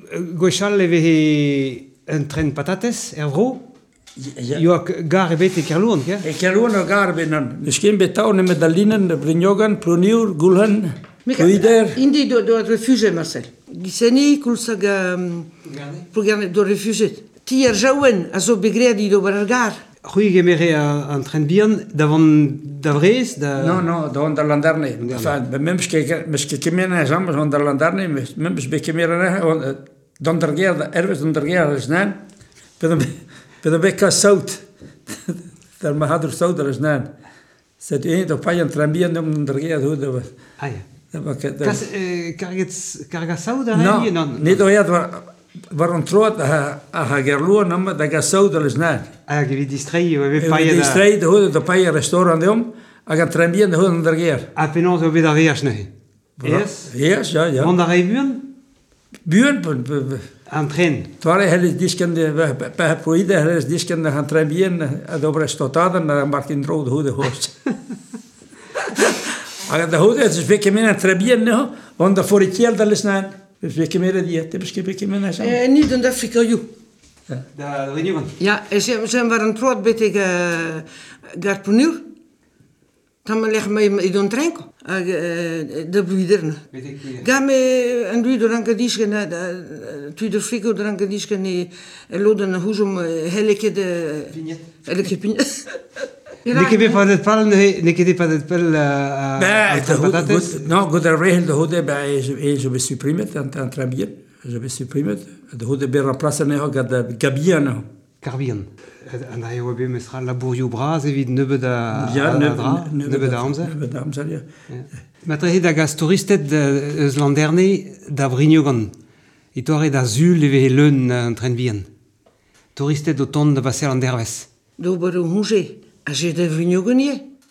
Gochal leve un tren patates, vro. Ja. Jo gar ebet e kerloan, ja? E kerloan o gar binnen. Misschien betaal ne medalinen, de brinjogan, ploniur, gulhan, kuider. Indi do refuse, Marcel. Giseni, kulsag programme do refuse. Ti jauen, a zo begredi do bargar. Rui gemere un tren bihan d'avrez, No, do onder landarne. Enfin, bij memske kemena samen onder landarne, memske bekemera dondergeer, ergens dondergeer is nan. Pedo beka zout. Daar ma hadden zout er is nan. Zet één do paien trambian om dondergeer hoe dat was. Ah ja. Carga sauda? No, niet do ja, waarom troot a gerloa nama da ga zout er is nan. Ah, gevi distrei, we Paien distrei de hoe de paien restaurant om, a ga trambian de hoe dondergeer. Ah, penon zo beda reas nehe. Yes, ja. Wandarei buan? Buren, Un tren. Toare hele diskende pe proide hele diskende han trebien dobre stotaden na Martin Road hoe de host. Aga de hoe het is veke mena trebien no, want de foritiel dat is nan. Dus veke mena die te beske veke mena zo. Niet in Afrika, ju. Da Reunion. Ja, zijn waren troot betek garponur. Dan leg me in een trenko. De buiderne. Ga me een duider aan kadisken, tuider frico er aan kadisken, loden een hoezom, helke de... Helke pinjet. Nekede pas het pel patates? No, goed er regel de hoede bij je be supprimet aan trebien. Je be supprimet. De hoede be remplacer ne ga de gabian. Carbian. En daar hebben we mesra laborio bras evit neube da neube da amzer. Neube da amzer, ja. Matre da gas touristet eus landerne da Brignogan. Itoare da zul eve leun un tren bihan. Touristet o ton da basel an derves. Do baro hunge. A je de Vrignogan ye.